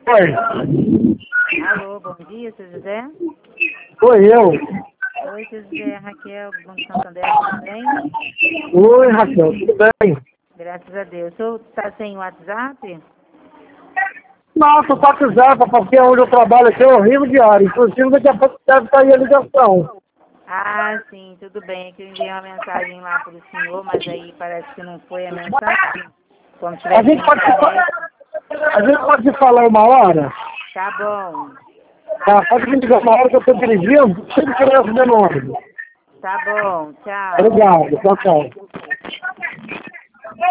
Oi. Alô, bom dia, seu José. Oi, eu. Oi, seu José, Raquel, do Banco Santander, tudo bem? Oi, Raquel, tudo bem? Graças a Deus. O senhor está sem WhatsApp? Nossa, o WhatsApp, porque onde eu trabalho aqui é horrível diário. Inclusive, daqui a pouco deve cair a ligação. Ah, sim, tudo bem. É que eu enviei uma mensagem lá para o senhor, mas aí parece que não foi a mensagem. Como tiver A gente sem pode, internet. a gente pode se falar uma hora? Tá bom. Tá, pode me ligar uma hora que eu estou dirigindo, sempre criança de nome. Tá bom, tchau. Obrigado, tchau, tchau.